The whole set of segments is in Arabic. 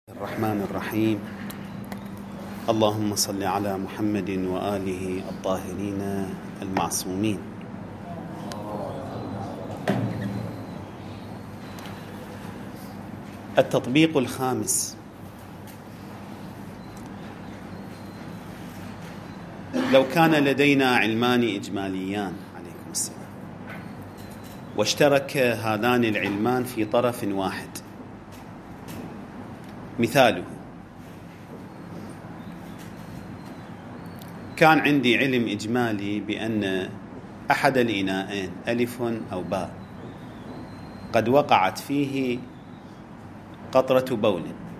الرحمن الرحيم. اللهم صل على محمد وآله الطاهرين المعصومين. التطبيق الخامس: لو كان لدينا علمان إجماليان عليكم السلام، واشترك هذان العلمان في طرف واحد. مثاله: كان عندي علم إجمالي بأن أحد الإناءين ألف أو باء قد وقعت فيه قطرة بول.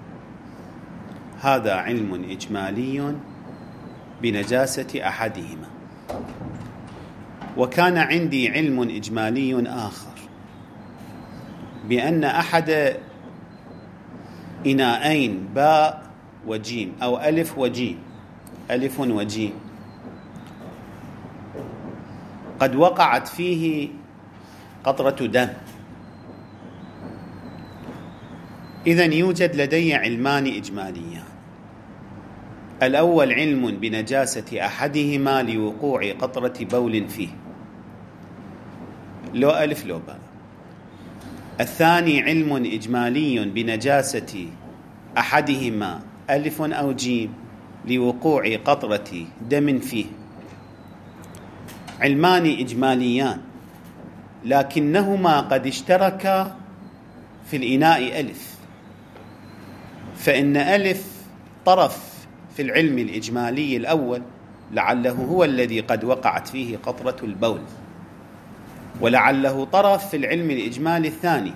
هذا علم إجمالي بنجاسة أحدهما. وكان عندي علم إجمالي آخر بأن أحد إناءين باء وجيم أو ألف وجيم، ألف وجيم، قد وقعت فيه قطرة دم. إذن يوجد لدي علمان إجماليان: الأول علم بنجاسة أحدهما لوقوع قطرة بول فيه، لو ألف لو باء. الثاني علم إجمالي بنجاسة أحدهما ألف أو جيم لوقوع قطرة دم فيه. علمان إجماليان لكنهما قد اشتركا في الإناء ألف، فإن ألف طرف في العلم الإجمالي الأول لعله هو الذي قد وقعت فيه قطرة البول، ولعله طرف في العلم الإجمالي الثاني،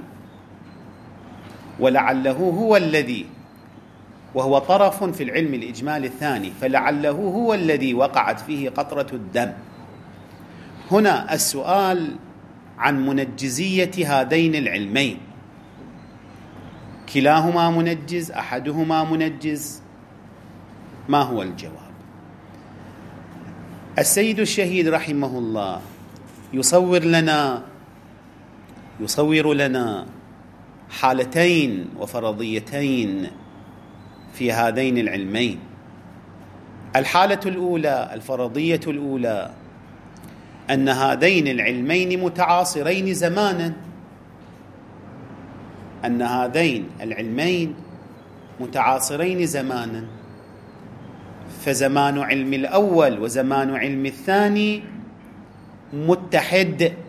ولعله هو الذي، وهو طرف في العلم الإجمالي الثاني، فلعله هو الذي وقعت فيه قطرة الدم. هنا السؤال عن منجزية هذين العلمين، كلاهما منجز، أحدهما منجز، ما هو الجواب؟ السيد الشهيد رحمه الله يصور لنا حالتين وفرضيتين في هذين العلمين. الحالة الأولى، الفرضية الأولى، أن هذين العلمين متعاصرين زمانا، أن هذين العلمين متعاصرين زمانا، فزمان علم الأول وزمان علم الثاني متحد،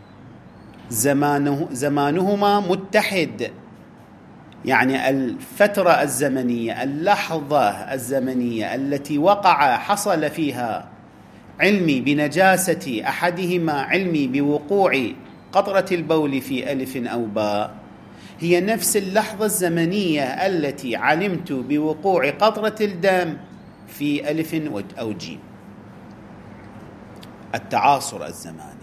زمانهما متحد، يعني الفترة الزمنية، اللحظة الزمنية التي حصل فيها علمي بنجاسة أحدهما، علمي بوقوع قطرة البول في ألف أو باء، هي نفس اللحظة الزمنية التي علمت بوقوع قطرة الدم في ألف أو جيم. التعاصر الزماني.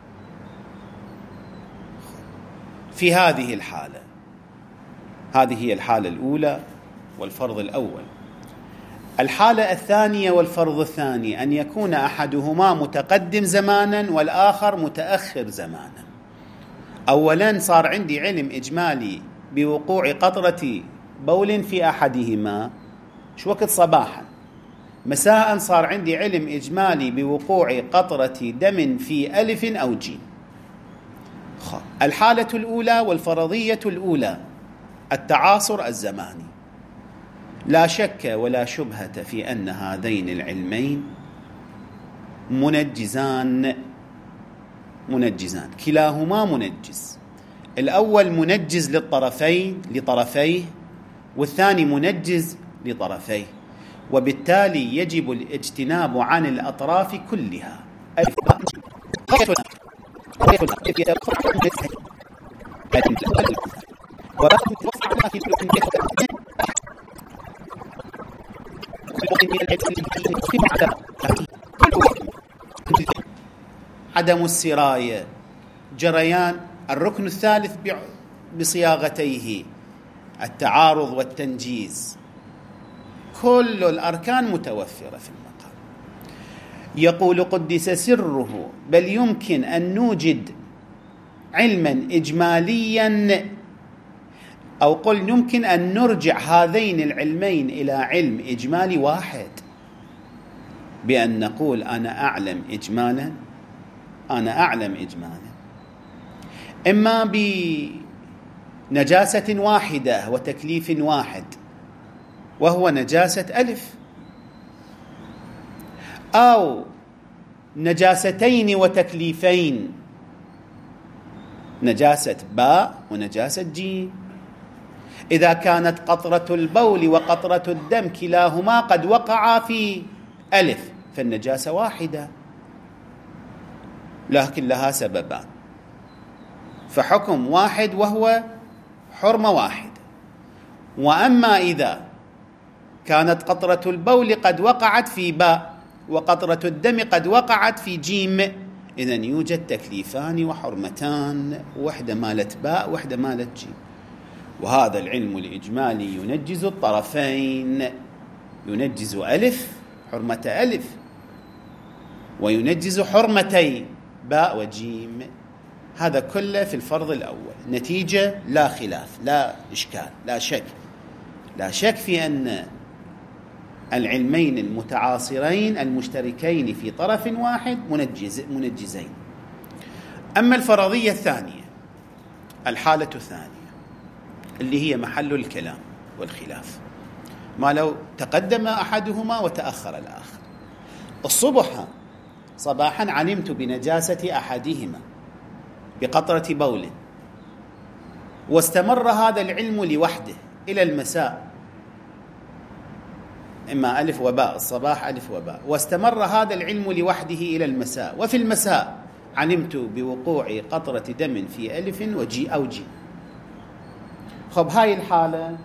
في هذه الحالة، هذه هي الحالة الأولى والفرض الأول. الحالة الثانية والفرض الثاني أن يكون أحدهما متقدم زمانا والآخر متأخر زمانا. أولا صار عندي علم إجمالي بوقوع قطرة بول في أحدهما شو وقت صباحا، مساء صار عندي علم إجمالي بوقوع قطرة دم في ألف أو جيم. الحالة الأولى والفرضية الأولى التعاصر الزماني. لا شك ولا شبهة في أن هذين العلمين منجزان، كلاهما منجز. الأول منجز لطرفيه، والثاني منجز لطرفيه، وبالتالي يجب الاجتناب عن الأطراف كلها. عدم السراية، جريان. الركن الثالث بصياغتيه التعارض والتنجيز، كل الأركان متوفرة في المقام. يقول قدس سره: بل يمكن أن نوجد علما إجماليا أو قل يمكن أن نرجع هذين العلمين إلى علم إجمالي واحد، بأن نقول أنا أعلم إجمالا، إما بنجاسة واحدة وتكليف واحد وهو نجاسة ألف، أو نجاستين وتكليفين، نجاسة باء ونجاسة جيم. إذا كانت قطرة البول وقطرة الدم كلاهما قد وقعا في ألف فالنجاسة واحدة لكن لها سببان، فحكم واحد وهو حرمة واحدة. وأما إذا كانت قطرة البول قد وقعت في باء وقطرة الدم قد وقعت في جيم، إذن يوجد تكليفان وحرمتان، وحدة مالت باء وحدة مالت جيم. وهذا العلم الإجمالي ينجز الطرفين، ينجز ألف حرمة ألف وينجز حرمتي باء وجيم. هذا كله في الفرض الأول. نتيجة لا خلاف، لا إشكال، لا شك في أن العلمين المتعاصرين المشتركين في طرف واحد منجزين. أما الفرضية الثانية، الحالة الثانية اللي هي محل الكلام والخلاف، ما لو تقدم أحدهما وتأخر الآخر. الصبح صباحا علمت بنجاسة أحدهما بقطرة بول، واستمر هذا العلم لوحده إلى المساء، إما ألف وباء، الصباح ألف وباء، واستمر هذا العلم لوحده إلى المساء، وفي المساء علمت بوقوع قطرة دم في ألف وجي أو جي. خب هاي الحالة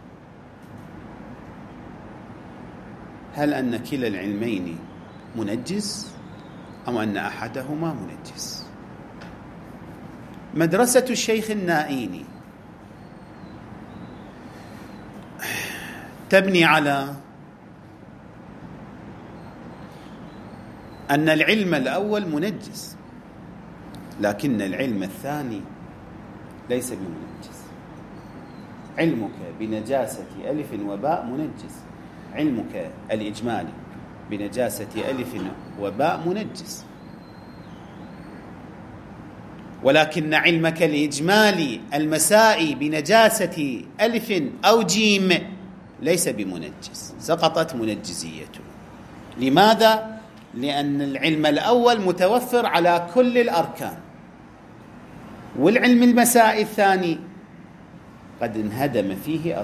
هل أن كلا العلمين منجز أو أن أحدهما منجز؟ مدرسة الشيخ النائيني تبني على أن العلم الأول منجز، لكن العلم الثاني ليس بمنجز. علمك بنجاسة ألف وباء منجز، علمك الإجمالي بنجاسة ألف وباء منجز، ولكن علمك الإجمالي المسائي بنجاسة ألف أو جيم ليس بمنجز، سقطت منجزيته. لماذا؟ لأن العلم الأول متوفر على كل الأركان، والعلم المسائي الثاني قد انهدم فيه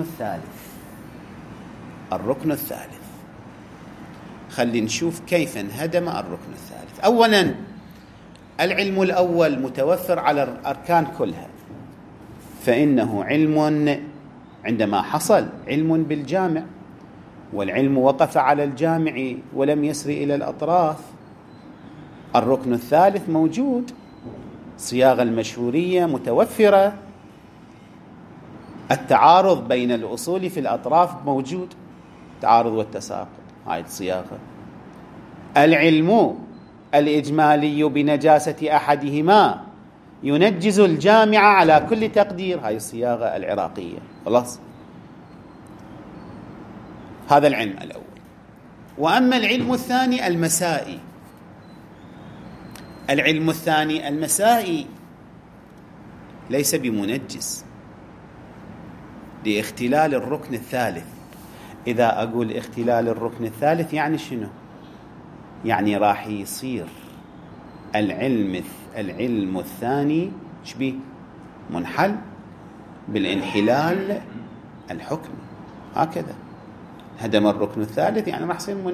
الركن الثالث. خلينا نشوف كيف انهدم الركن الثالث. أولا، العلم الأول متوفر على الأركان كلها، فإنه علم عندما حصل علم بالجامع، والعلم وقف على الجامع ولم يسر إلى الأطراف. الركن الثالث موجود، صياغة المشهورية متوفرة، التعارض بين الأصول في الأطراف موجود، التعارض والتساقط، هاي الصياغة. العلم الإجمالي بنجاسة أحدهما ينجز الجامع على كل تقدير، هاي الصياغة العراقية. خلاص، هذا العلم الأول. وأما العلم الثاني المسائي، العلم الثاني المسائي ليس بمنجز لاختلال الركن الثالث. إذا أقول اختلال الركن الثالث يعني شنو؟ يعني راح يصير العلم الثاني شبيه منحل بالانحلال الحكمي. هكذا هدم الركن الثالث يعني راح يصير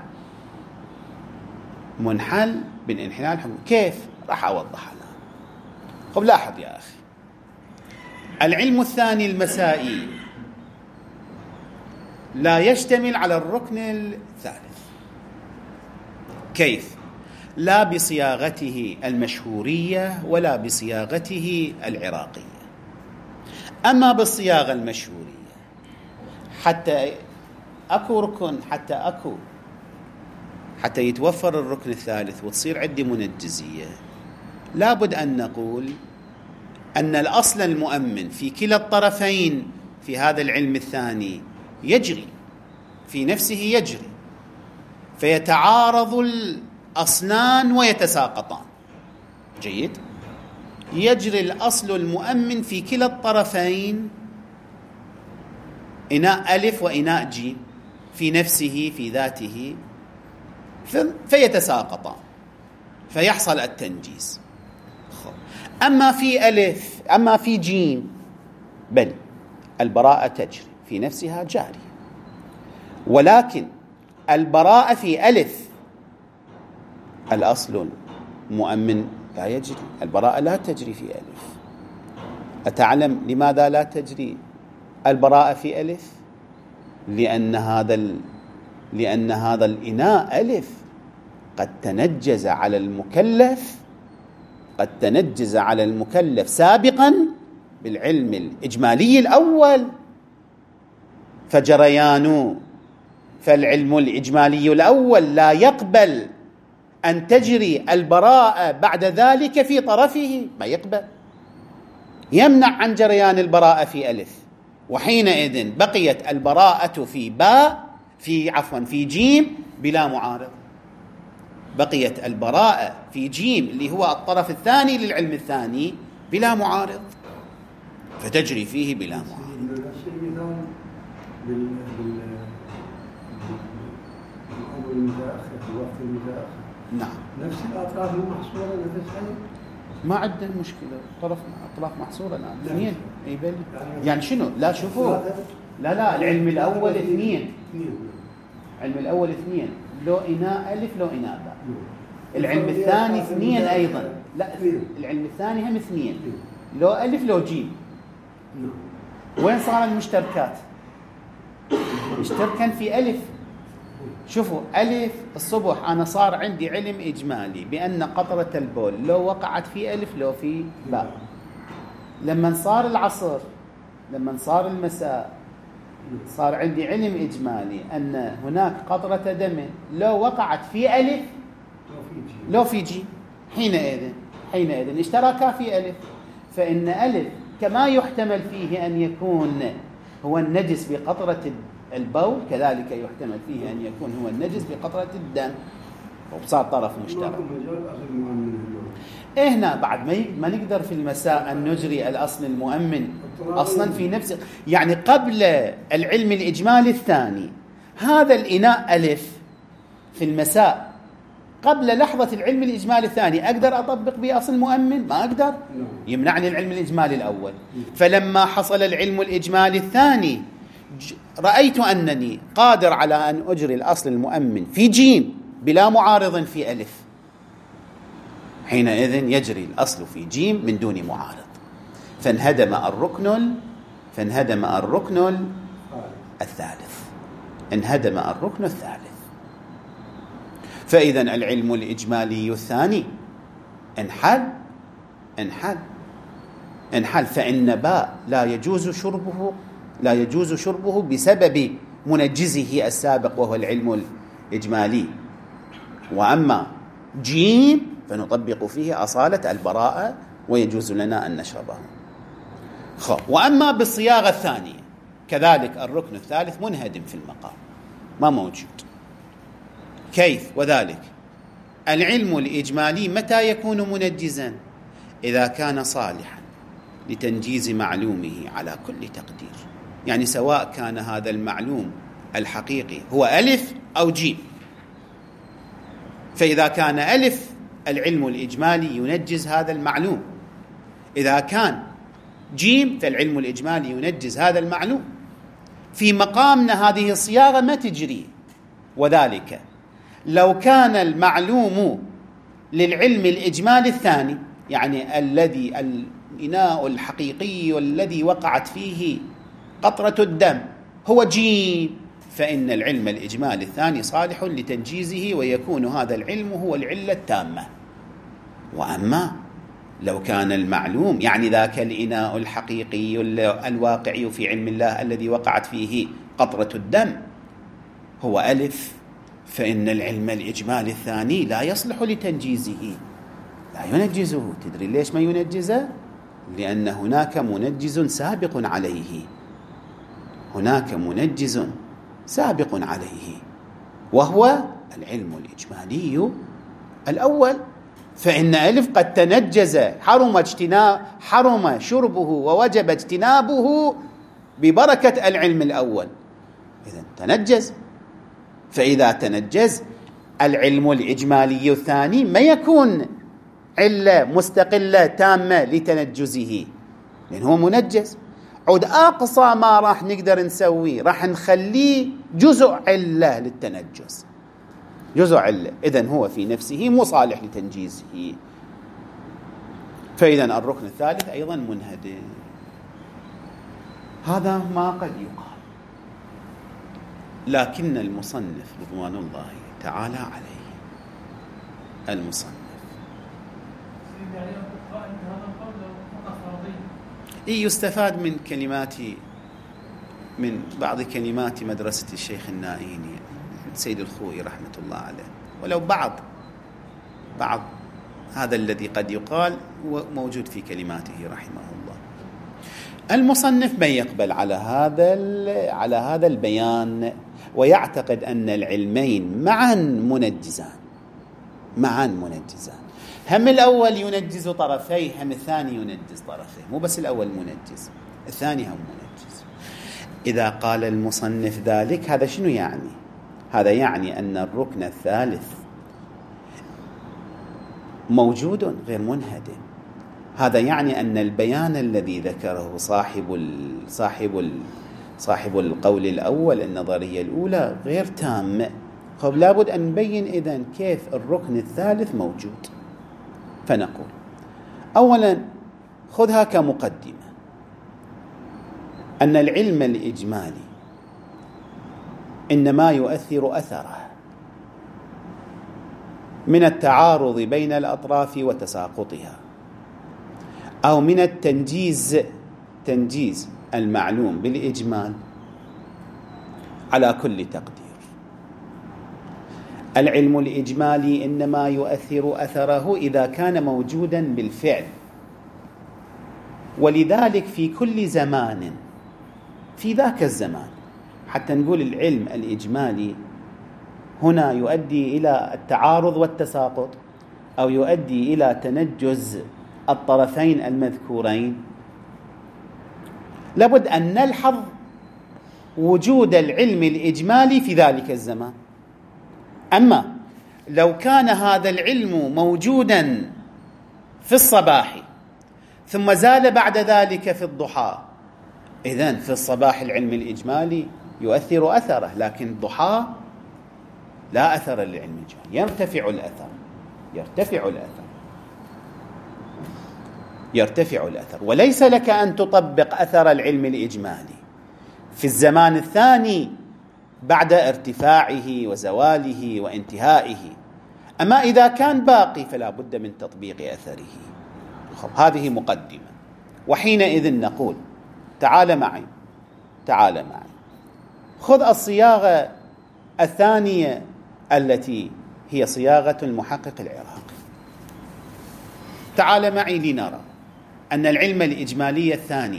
منحل بالانحلال الحكمي. كيف؟ راح أوضح لها. طب لاحظ يا أخي، العلم الثاني المسائي لا يشتمل على الركن الثالث. كيف؟ لا بصياغته المشهورية ولا بصياغته العراقية. أما بالصياغة المشهورية، حتى أكو ركن، حتى يتوفر الركن الثالث وتصير عندي منجزية، لابد أن نقول أن الأصل المؤمن في كلا الطرفين في هذا العلم الثاني يجري في نفسه، يجري، فيتعارض الأصلان ويتساقطان. جيد. يجري الأصل المؤمن في كلا الطرفين، إناء ألف وإناء جيم، في نفسه في ذاته، فيتساقطان فيحصل التنجيز. أما في ألف، أما في جيم، بل البراءة تجري في نفسها جارية، ولكن البراءة في ألف الأصل المؤمن لا يجري، البراءة لا تجري في ألف. أتعلم لماذا لا تجري البراءة في ألف؟ لأن هذا الإناء ألف قد تنجز على المكلف، قد تنجز على المكلف سابقا بالعلم الإجمالي الأول، فالعلم الإجمالي الأول لا يقبل أن تجري البراءة بعد ذلك في طرفه، ما يقبل، يمنع عن جريان البراءة في ألف، وحينئذ بقيت البراءة في جيم بلا معارض. بقيت البراءة في جيم اللي هو الطرف الثاني للعلم الثاني بلا معارض، فتجري فيه بلا معارض. نعم. نفس الأطراف المحصورة نفسها ما عندنا مشكلة، أطراف محصورة الآن اثنين. أي بل يعني شنو؟ لا شوفوا، لا العلم الأول اثنين، العلم الأول اثنين، لو إناء ألف لو إناء باء. العلم الثاني اثنين أيضا، لا العلم الثاني هم اثنين، لو ألف لو جيم. وين صار المشتركات؟ مشتركا في ألف. شوفوا ألف الصبح أنا صار عندي علم إجمالي بأن قطرة البول لو وقعت في ألف لو في باء. لما صار العصر، لما صار المساء، صار عندي علم إجمالي أن هناك قطرة دم لو وقعت في ألف لو في جيم. حينئذ اشتركا في ألف، فإن ألف كما يحتمل فيه أن يكون هو النجس بقطرة البول، كذلك يحتمل فيه أن يكون هو النجس بقطرة الدم، وصار طرف مشترك. هنا بعد ما نقدر في المساء أن نجري الأصل المؤمن أصلا في نفسه، يعني قبل العلم الإجمالي الثاني هذا الإناء ألف في المساء قبل لحظة العلم الإجمالي الثاني أقدر أطبق به أصل مؤمن؟ ما أقدر، يمنعني العلم الإجمالي الأول. فلما حصل العلم الإجمالي الثاني رأيت أنني قادر على أن أجري الأصل المؤمن في جيم بلا معارض في ألف، حينئذ يجري الأصل في جيم من دون معارض، فانهدم الركن الثالث، انهدم الركن الثالث. فإذا العلم الإجمالي الثاني انحل، فإن باء لا يجوز شربه بسبب منجزه السابق وهو العلم الإجمالي، وأما جيم فنطبق فيه أصالة البراءة ويجوز لنا أن نشربه. وأما بالصياغة الثانية كذلك الركن الثالث منهدم في المقام، ما موجود. كيف؟ وذلك العلم الإجمالي متى يكون منجزا؟ إذا كان صالحا لتنجيز معلومه على كل تقدير، يعني سواء كان هذا المعلوم الحقيقي هو ألف أو جيم. فإذا كان ألف العلم الإجمالي ينجز هذا المعلوم، إذا كان جيم فالعلم الإجمالي ينجز هذا المعلوم. في مقامنا هذه الصياغة ما تجري، وذلك لو كان المعلوم للعلم الإجمالي الثاني، يعني الذي الإناء الحقيقي والذي وقعت فيه قطرة الدم هو جيم، فإن العلم الإجمالي الثاني صالح لتنجيزه ويكون هذا العلم هو العلة التامة. وأما لو كان المعلوم يعني ذاك الإناء الحقيقي الواقعي في علم الله الذي وقعت فيه قطرة الدم هو ألف، فإن العلم الإجمالي الثاني لا يصلح لتنجيزه، لا ينجزه. تدري ليش ما ينجزه؟ لأن هناك منجز سابق عليه، هناك منجز سابق عليه وهو العلم الإجمالي الأول. فإن ألف قد تنجز، حرم شربه ووجب اجتنابه ببركة العلم الأول، إذن تنجز. فإذا تنجز العلم الإجمالي الثاني ما يكون علة مستقلة تامة لتنجزه، لأن هو منجز. عود أقصى ما راح نقدر نسويه راح نخليه جزء علة للتنجز، جزء علة، إذن هو في نفسه مصالح لتنجيزه. فإذن الركن الثالث أيضا منهدم. هذا ما قد يقال، لكن المصنف رضوان الله تعالى عليه، المصنف يستفاد من من بعض كلمات مدرسة الشيخ النائيني سيد الخوئي رحمة الله عليه، ولو بعض هذا الذي قد يقال موجود في كلماته رحمه الله. المصنف من يقبل على هذا البيان ويعتقد أن العلمين معا منجزان. هم الأول ينجز طرفيه، هم الثاني ينجز طرفيه، مو بس الأول منجز، الثاني هم منجز. إذا قال المصنف ذلك هذا شنو يعني؟ هذا يعني أن الركن الثالث موجود غير منهدم. هذا يعني أن البيان الذي ذكره صاحب القول الأول، النظرية الأولى، غير تام. خب لابد أن نبين إذن كيف الركن الثالث موجود. فنقول أولا خذها كمقدمة أن العلم الإجمالي إنما يؤثر أثره من التعارض بين الأطراف وتساقطها، أو من تنجيز المعلوم بالإجمال على كل تقدير. العلم الإجمالي إنما يؤثر أثره إذا كان موجودا بالفعل، ولذلك في كل زمان في ذاك الزمان، حتى نقول العلم الإجمالي هنا يؤدي إلى التعارض والتساقط أو يؤدي إلى تنجز الطرفين المذكورين، لابد أن نلحظ وجود العلم الإجمالي في ذلك الزمان. أما لو كان هذا العلم موجودا في الصباح ثم زال بعد ذلك في الضحى، إذن في الصباح العلم الإجمالي يؤثر أثره، لكن الضحى لا أثر للعلم الإجمالي، يرتفع الأثر. وليس لك أن تطبق أثر العلم الإجمالي في الزمان الثاني بعد ارتفاعه وزواله وانتهائه. أما إذا كان باقي فلا بد من تطبيق أثره. هذه مقدمة. وحينئذ نقول تعال معي خذ الصياغة الثانية التي هي صياغة المحقق العراقي. تعال معي لنرى أن العلم الإجمالي الثاني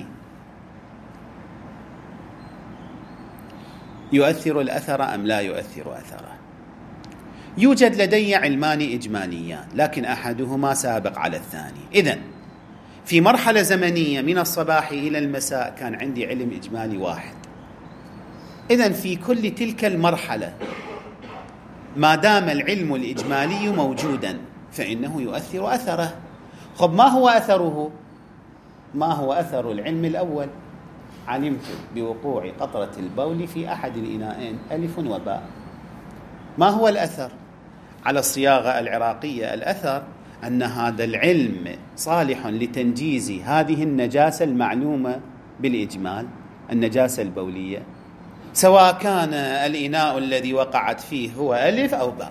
يؤثر الأثر أم لا يؤثر أثره. يوجد لدي علمان إجماليان، لكن أحدهما سابق على الثاني. إذن في مرحلة زمنية من الصباح إلى المساء كان عندي علم إجمالي واحد. إذن في كل تلك المرحلة ما دام العلم الإجمالي موجودا فإنه يؤثر أثره. خب ما هو أثره؟ ما هو أثر العلم الأول؟ علمت بوقوع قطرة البول في أحد الإناءين، ألف وباء. ما هو الأثر؟ على الصياغة العراقية الأثر أن هذا العلم صالح لتنجيز هذه النجاسة المعلومة بالإجمال، النجاسة البولية، سواء كان الإناء الذي وقعت فيه هو ألف أو باء.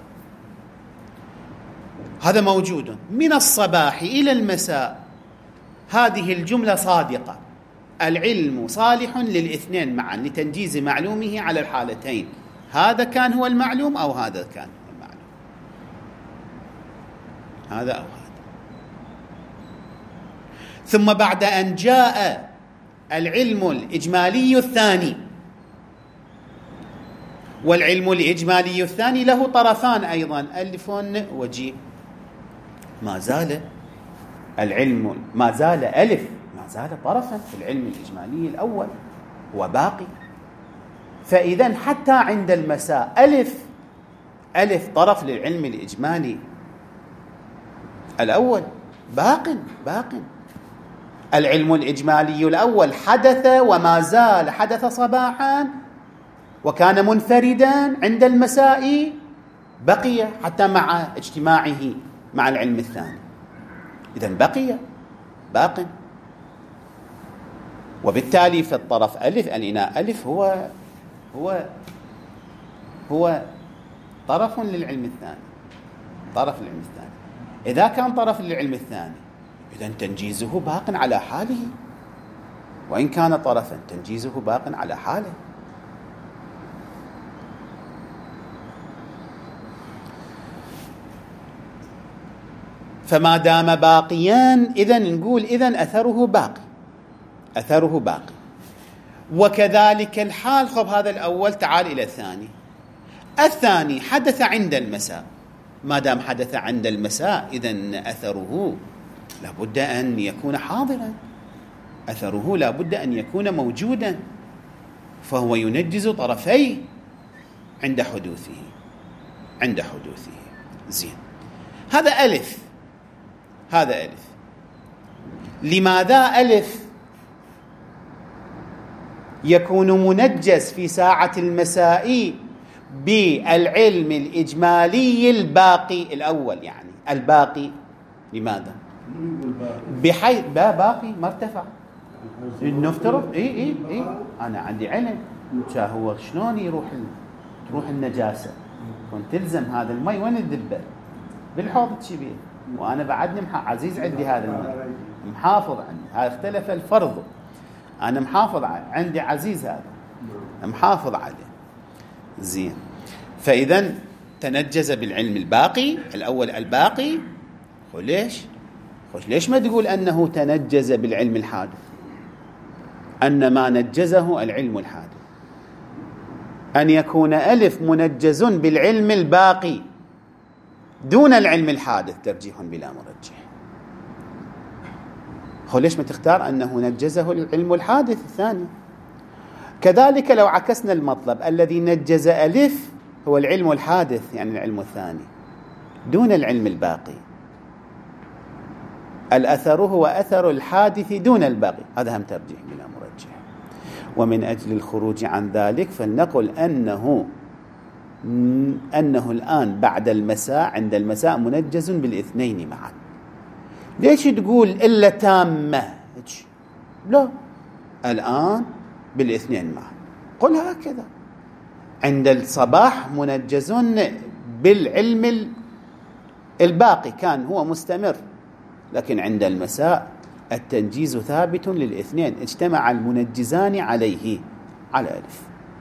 هذا موجود من الصباح إلى المساء. هذه الجملة صادقة، العلم صالح للاثنين معا لتنجيز معلومه على الحالتين، هذا كان هو المعلوم أو هذا كان هو المعلوم، هذا أو هذا. ثم بعد أن جاء العلم الإجمالي الثاني، والعلم الإجمالي الثاني له طرفان أيضا، ألف وجيم، ما زال العلم، ما زال ألف، ما زال طرفا في العلم الإجمالي الأول، هو باقي. فإذا حتى عند المساء ألف طرف للعلم الإجمالي الأول باق. العلم الإجمالي الأول حدث وما زال حدث صباحا وكان منفردا، عند المساء بقي حتى مع اجتماعه مع العلم الثاني. إذن بقي باق. وبالتالي في الطرف ألف، الإناء ألف هو طرف للعلم الثاني، طرف للعلم الثاني. إذا كان طرف للعلم الثاني إذن تنجيزه باق على حاله، وإن كان طرفا تنجيزه باق على حاله. فما دام باقيان إذن نقول إذن أثره باقي. وكذلك الحال. خب هذا الأول، تعال إلى الثاني. الثاني حدث عند المساء، ما دام حدث عند المساء إذن أثره لابد أن يكون حاضرا، أثره لابد أن يكون موجودا، فهو ينجز طرفيه عند حدوثه. زين، هذا ألف. لماذا ألف يكون منجز في ساعة المساء بالعلم الإجمالي الباقي الأول؟ يعني الباقي لماذا؟ بحيث باقي ما ارتفع. نفترض إيه أنا عندي علم هو شلون تروح النجاسة، كنت تلزم هذا المي وين الدبة؟ بالحوض الكبير، وأنا بعدني عزيز عندي هذا المي، محافظ عندي. هذا اختلف الفرض، أنا محافظ عندي عزيز، هذا محافظ عليه. زين، فإذا تنجز بالعلم الباقي الأول الباقي. ليش ما تقول أنه تنجز بالعلم الحادث؟ أن ما نجزه العلم الحادث، أن يكون ألف منجز بالعلم الباقي دون العلم الحادث، ترجيح بلا مرجح. ليش ما تختار أنه نجزه العلم الحادث الثاني؟ كذلك لو عكسنا المطلب، الذي نجز ألف هو العلم الحادث، يعني العلم الثاني دون العلم الباقي، الأثر هو أثر الحادث دون الباقي، هذا هم ترجيح بلا مرجح. ومن أجل الخروج عن ذلك فلنقل أنه الآن بعد المساء، عند المساء منجز بالاثنين معا. ليش تقول إلا تامة؟ لا، الآن بالاثنين معا. قل هكذا، عند الصباح منجز بالعلم الباقي كان هو مستمر، لكن عند المساء التنجيز ثابت للاثنين، اجتمع المنجزان عليه على ألف،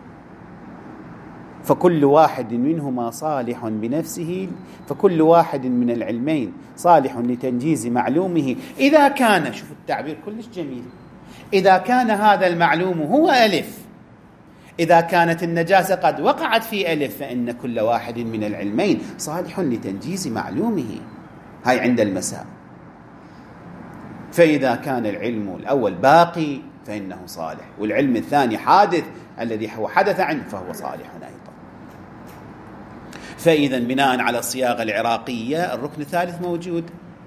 فكل واحد منهما صالح بنفسه، فكل واحد من العلمين صالح لتنجيز معلومه إذا كان، شوف التعبير كلش جميل، إذا كان هذا المعلوم هو ألف، إذا كانت النجاسة قد وقعت في ألف، فإن كل واحد من العلمين صالح لتنجيز معلومه. هاي عند المساء. فإذا كان العلم الأول باقي فإنه صالح، والعلم الثاني حادث الذي هو حدث عنه فهو صالح أيضا. فإذا بناء على الصياغة العراقية الركن الثالث موجود.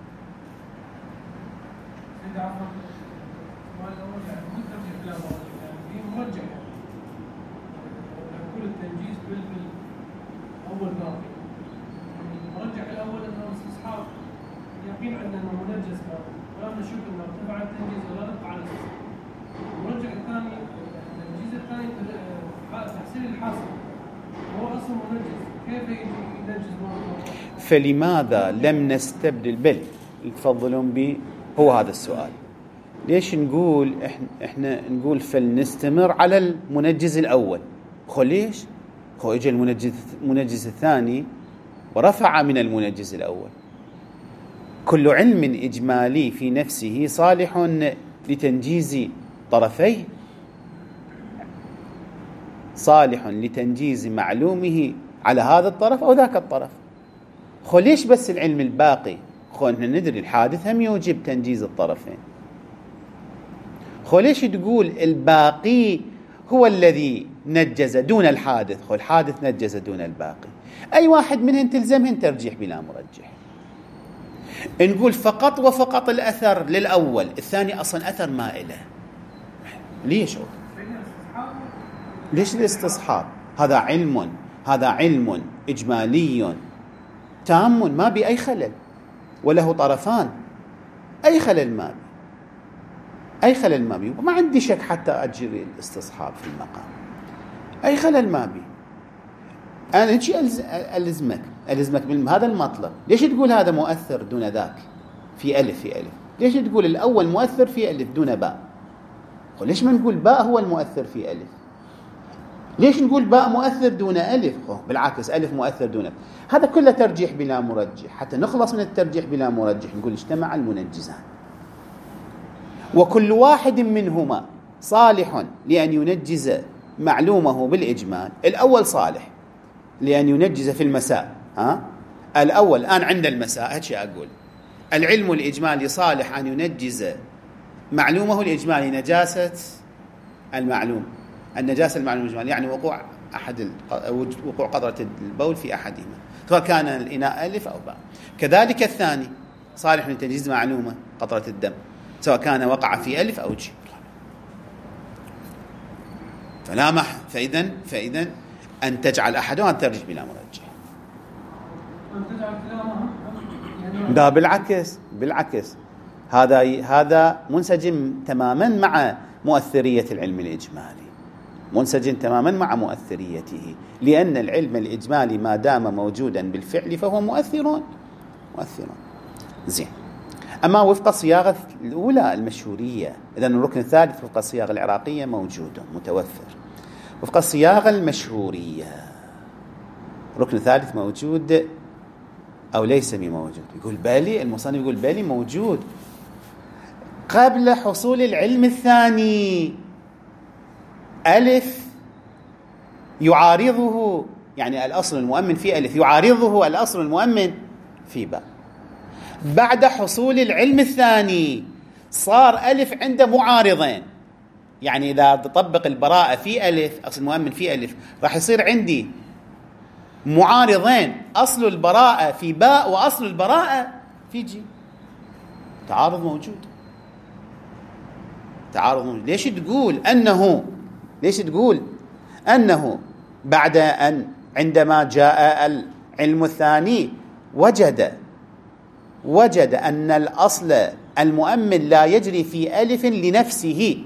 فلماذا لم نستبدل تفضلون بي؟ هو هذا السؤال. ليش نقول احنا نقول فلنستمر على المنجز الأول؟ ليش؟ اجى المنجز الثاني ورفع من المنجز الأول. كل علم إجمالي في نفسه صالح لتنجيز طرفيه، صالح لتنجيز معلومه على هذا الطرف أو ذاك الطرف. ليش بس العلم الباقي؟ احنا ندري الحادث هم يوجب تنجيز الطرفين. ليش تقول الباقي هو الذي نجز دون الحادث؟ الحادث نجز دون الباقي. أي واحد منهن تلزمهن ترجيح بلا مرجح. نقول فقط وفقط الأثر للأول، الثاني أصلا أثر ما إله. ليش الاستصحاب؟ هذا علم إجمالي تام ما بأي خلل، وله طرفان، أي خلل ما بي، وما عندي شك حتى أجري الاستصحاب في المقام، أي خلل ما بي. أنا هيك ألزمك من هذا المطلب. ليش تقول هذا مؤثر دون ذاك في ألف؟ ليش تقول الأول مؤثر في ألف دون باء؟ ليش ما نقول باء هو المؤثر في ألف؟ ليش نقول باء مؤثر دون ألف؟ بالعكس ألف مؤثر دون ألف. هذا كله ترجيح بلا مرجح. حتى نخلص من الترجيح بلا مرجح نقول اجتمع المنجزان، وكل واحد منهما صالح لأن ينجز معلومه بالإجمال. الأول صالح لأن ينجز في المساء. الأول الآن عند المساء هيك أقول العلم الإجمالي صالح أن ينجز معلومه الإجمالي نجاسة المعلوم، النجاسة المعلوم الإجمالي يعني وقوع قطرة البول في أحدهما، سواء كان الإناء ألف أو باء. كذلك الثاني صالح لتنجيز معلومة قطرة الدم، سواء كان وقع في ألف أو جيم. فإذا أن تجعل أحدهم أن ترجح بلا مرجح. لا بالعكس هذا منسجم تماما مع مؤثرية العلم الإجمالي، منسجم تماما مع مؤثريته، لأن العلم الإجمالي ما دام موجودا بالفعل فهو مؤثر. زين. أما وفق الصياغة الأولى المشهورية، إذن الركن الثالث وفق الصياغة العراقية موجود متوفر. وفق الصياغة المشهورية الركن الثالث موجود أو ليس بموجود؟ يقول بالي، المصنف يقول بالي موجود قبل حصول العلم الثاني. ألف يعارضه، يعني الأصل المؤمن في ألف يعارضه الأصل المؤمن في باء. بعد حصول العلم الثاني صار ألف عنده معارضين، يعني إذا تطبق البراءة في ألف، أصل المؤمن في ألف، راح يصير عندي معارضين، أصل البراءة في باء وأصل البراءة في جيم. تعارض موجود. ليش تقول أنه بعد أن عندما جاء العلم الثاني وجد أن الأصل المؤمن لا يجري في ألف لنفسه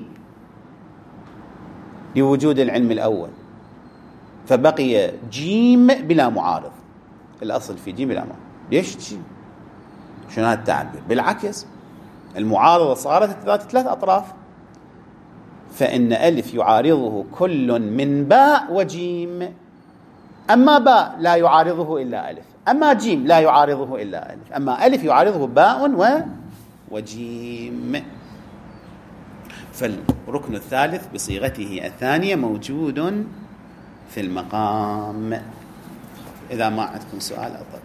لوجود العلم الأول، فبقي جيم بلا معارض، الأصل في جيم بلا معارض. ليش جيم؟ شنو هذا التعبير؟ بالعكس المعارضة صارت ذات 3 أطراف، فإن ألف يعارضه كل من باء وجيم. أما باء لا يعارضه إلا ألف، أما جيم لا يعارضه إلا ألف، أما ألف يعارضه باء وجيم. فالركن الثالث بصيغته الثانية موجود في المقام. إذا ما عندكم سؤال أطلق.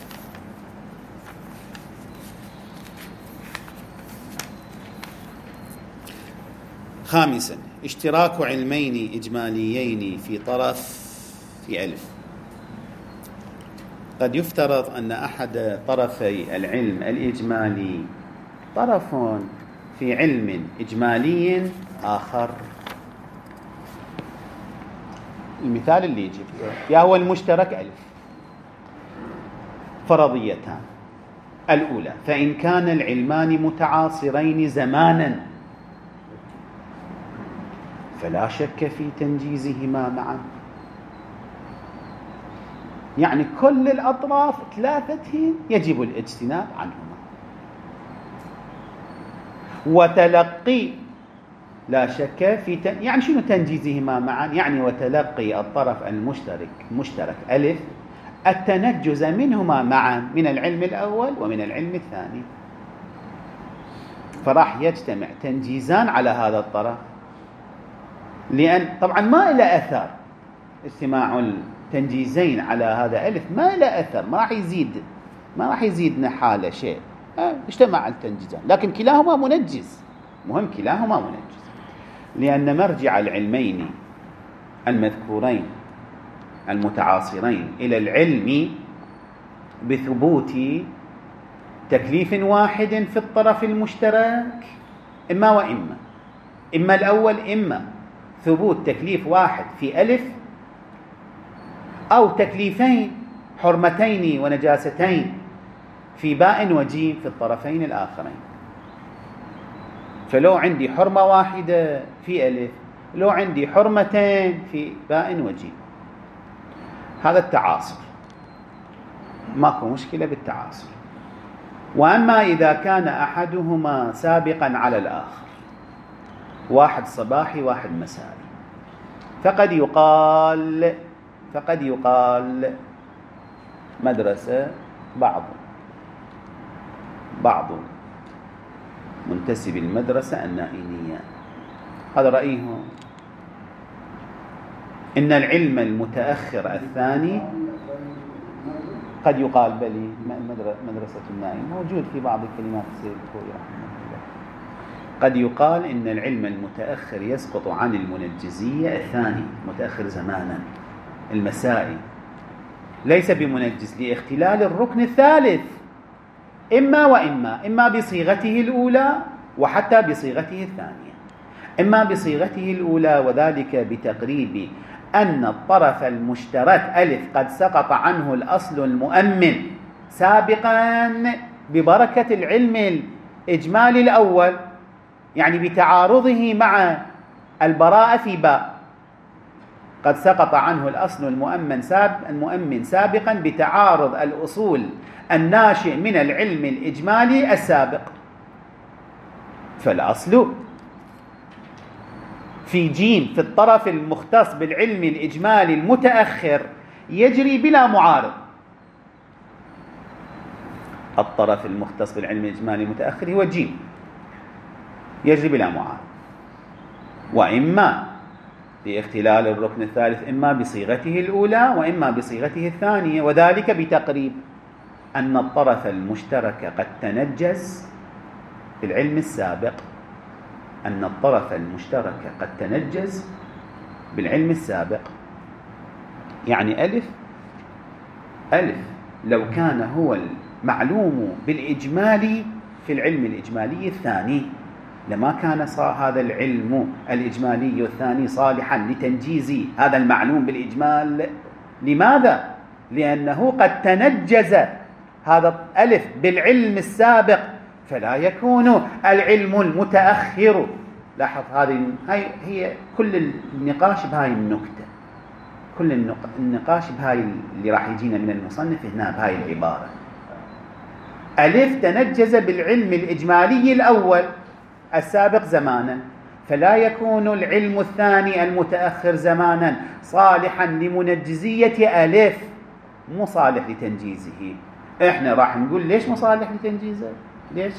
خامسا، اشتراك علمين إجماليين في طرف في ألف. قد يفترض أن أحد طرفي العلم الإجمالي طرف في علم إجمالي آخر. المثال اللي يجي يا هو المشترك ألف. فرضيتان: الأولى، فإن كان العلمان متعاصرين زمانا فلا شك في تنجيزهما معا، يعني كل الأطراف 3 يجب الاجتناب عنهما. وتلقي لا شك في يعني شنو تنجيزهما معا؟ يعني وتلقي الطرف المشترك ألف التنجز منهما معا، من العلم الأول ومن العلم الثاني، فراح يجتمع تنجيزان على هذا الطرف. لأن طبعا ما إلى أثر اجتماع التنجيزين على هذا ألف، ما إلى أثر، ما راح يزيدنا حالة شيء، اجتمع التنجيزان، لكن كلاهما منجز، مهم كلاهما منجز، لأن مرجع العلمين المذكورين المتعاصرين إلى العلم بثبوت تكليف واحد في الطرف المشترك إما وإما، إما الأول إما ثبوت تكليف واحد في ألف، أو تكليفين حرمتين ونجاستين في باء وجيم في الطرفين الآخرين. فلو عندي حرمة واحدة في ألف، لو عندي حرمتين في باء وجيم، هذا التعاصر، ماكو مشكلة بالتعاصر. وأما إذا كان أحدهما سابقا على الآخر، واحد صباحي واحد مسائي، فقد يقال مدرسة بعض منتسب المدرسة النائينية، هذا رأيهم، إن العلم المتأخر الثاني قد يقال بلي مدرسة النائم موجود في بعض الكلمات السيد الخوي رحمه الله. قد يقال إن العلم المتأخر يسقط عن المنجزية الثاني، متأخر زمانا، المسائي، ليس بمنجز لاختلال الركن الثالث، إما وإما، إما بصيغته الأولى وحتى بصيغته الثانية. إما بصيغته الأولى وذلك بتقريب أن الطرف المشترك ألف قد سقط عنه الأصل المؤمن سابقا ببركة العلم الإجمالي الأول، يعني بتعارضه مع البراءة في باء، قد سقط عنه الأصل المؤمن سابقا بتعارض الأصول الناشئ من العلم الإجمالي السابق. فالأصل في جيم في الطرف المختص بالعلم الإجمالي المتأخر يجري بلا معارض. الطرف المختص بالعلم الإجمالي المتأخر هو جيم، يجري بلا معارض، وإما باختلال الركن الثالث، إما بصيغته الأولى وإما بصيغته الثانية، وذلك بتقريب أن الطرف المشترك قد تنجز بالعلم السابق، أن الطرف المشترك قد تنجز بالعلم السابق. يعني ألف لو كان هو المعلوم بالإجمالي في العلم الإجمالي الثاني لما كان هذا العلم الإجمالي الثاني صالحا لتنجيز هذا المعلوم بالإجمال. لماذا؟ لأنه قد تنجز هذا ألف بالعلم السابق، فلا يكون العلم المتأخر. لاحظ، هي كل النقاش بهاي النكتة، كل النقاش بهاي اللي راح يجينا من المصنف هنا بهاي العبارة. ألف تنجز بالعلم الإجمالي الأول السابق زمانا، فلا يكون العلم الثاني المتأخر زمانا صالحا لمنجزية ألف، مو صالح لتنجيزه. احنا راح نقول ليش مو صالح لتنجيزه؟ ليش؟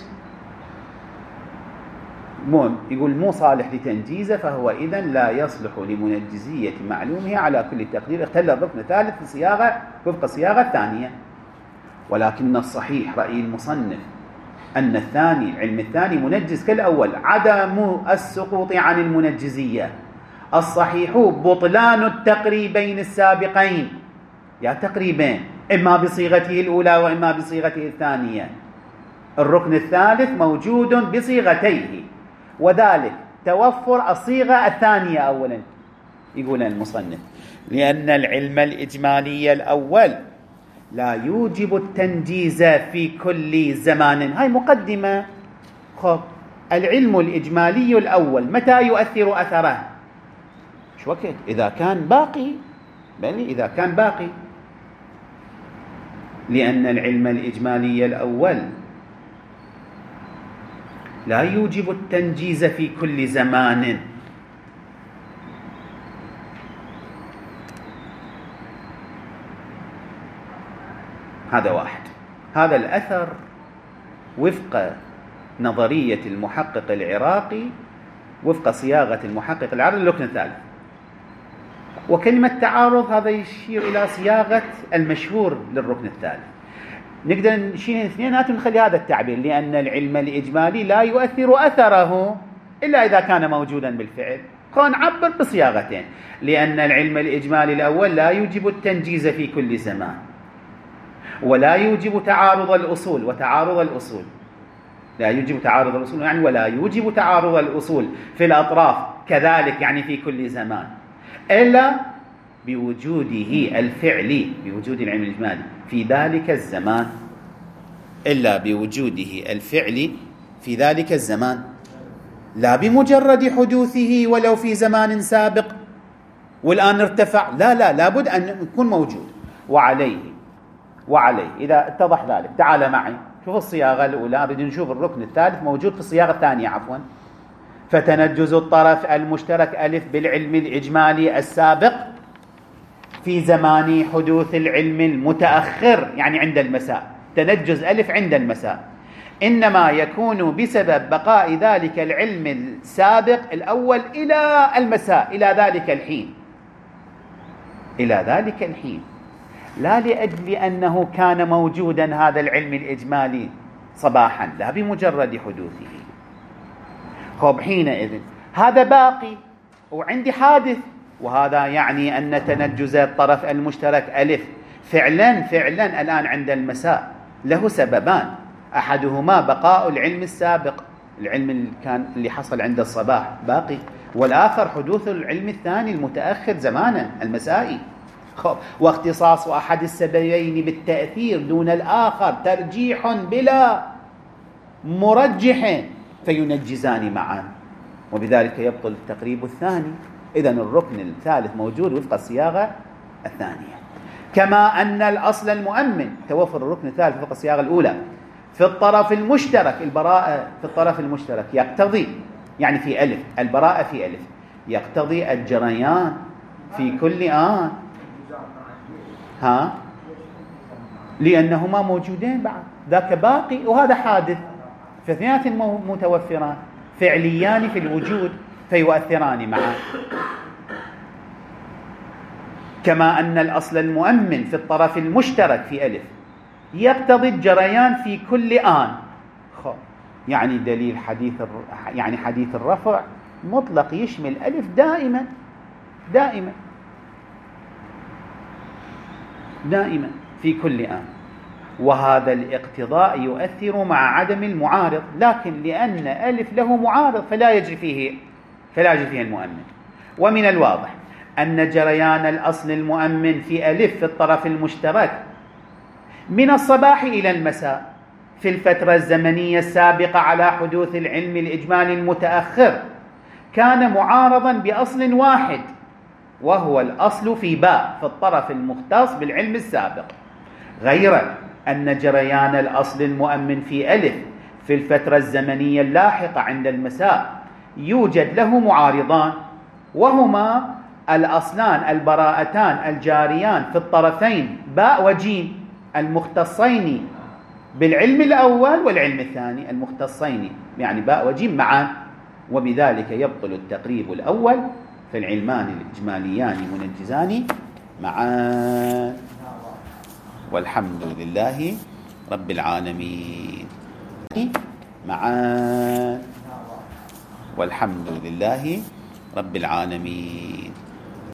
يقول مو صالح لتنجيزه، فهو إذن لا يصلح لمنجزية معلومه على كل تقدير، اختل الركن الثالث في صياغة وفق الصياغة الثانية. ولكن الصحيح رأي المصنف أن العلم الثاني منجز كالأول، عدم السقوط عن المنجزية. الصحيح بطلان التقريبين السابقين، يا تقريبين، إما بصيغته الأولى وإما بصيغته الثانية. الركن الثالث موجود بصيغتيه، وذلك توفر الصيغة الثانية أولا. يقول المصنف لأن العلم الإجمالي الأول لا يوجب التنجيز في كل زمان. هاي مقدمة. خب، العلم الإجمالي الأول متى يؤثر أثره؟ شو وقت؟ إذا كان باقي، بل إذا كان باقي. لأن العلم الإجمالي الأول لا يوجب التنجيز في كل زمان. هذا واحد. هذا الأثر وفق نظرية المحقق العراقي، وفق صياغة المحقق العراقي للركن الثالث. وكلمة تعارض هذا يشير إلى صياغة المشهور للركن الثالث. نقدر نشيل اثنيناتهم ونخلي هذا التعبير: لأن العلم الإجمالي لا يؤثر أثره إلا إذا كان موجودا بالفعل. نعبر بصياغتين: لأن العلم الإجمالي الأول لا يوجب التنجيز في كل زمان، ولا يوجب تعارض الأصول. وتعارض الأصول لا يوجب تعارض الأصول يعني ولا يوجب تعارض الأصول في الأطراف كذلك يعني في كل زمان، إلا بوجوده الفعلي، بوجود العلم الإجمالي في ذلك الزمان، إلا بوجوده الفعلي في ذلك الزمان، لا بمجرد حدوثه ولو في زمان سابق والآن ارتفع. لا لابد أن يكون موجود. وعليه إذا اتضح ذلك، تعال معي شوف الصياغة الأولى، بدنا نشوف الركن الثالث موجود في الصياغة الثانية عفوا. فتنجز الطرف المشترك ألف بالعلم الإجمالي السابق في زمان حدوث العلم المتأخر يعني عند المساء. تنجز ألف عند المساء إنما يكون بسبب بقاء ذلك العلم السابق الأول إلى المساء، إلى ذلك الحين، لا لأجل أنه كان موجودا هذا العلم الإجمالي صباحا، لا بمجرد حدوثه. حينئذ هذا باقي وعندي حادث، وهذا يعني أن تنجز الطرف المشترك ألف فعلا الآن عند المساء له سببان: أحدهما بقاء العلم السابق، العلم اللي حصل عند الصباح باقي، والآخر حدوث العلم الثاني المتأخر زمانا المسائي. واختصاص أحد السببين بالتأثير دون الآخر ترجيح بلا مرجح فينجزان معا، وبذلك يبطل التقريب الثاني. إذن الركن الثالث موجود وفق الصياغة الثانية. كما أن الأصل المؤمن، توفر الركن الثالث وفق الصياغة الأولى في الطرف المشترك، البراءة في الطرف المشترك يقتضي يعني في ألف، البراءة في ألف يقتضي الجريان في كل آن، لأنهما موجودين بعد، ذاك باقي وهذا حادث، فاثنين متوفران فعليان في الوجود فيؤثران معا. كما أن الأصل المؤمن في الطرف المشترك في ألف يقتضي الجريان في كل آن. يعني دليل حديث الرفع مطلق يشمل ألف دائما في كل آن، وهذا الاقتضاء يؤثر مع عدم المعارض، لكن لأن ألف له معارض فلا يجري فيه المؤمن. ومن الواضح أن جريان الأصل المؤمن في ألف في الطرف المشترك من الصباح إلى المساء في الفترة الزمنية السابقة على حدوث العلم الإجمالي المتأخر كان معارضا بأصل واحد، وهو الأصل في باء في الطرف المختص بالعلم السابق، غير أن جريان الأصل المؤمن في ألف في الفترة الزمنية اللاحقة عند المساء يوجد له معارضان، وهما الأصلان البراءتان الجاريان في الطرفين باء وجيم المختصين بالعلم الأول والعلم الثاني، المختصين يعني باء وجيم معا، وبذلك يبطل التقريب الأول فالعلمان الإجماليان منجزان معا. والحمد لله رب العالمين معا. والحمد لله رب العالمين.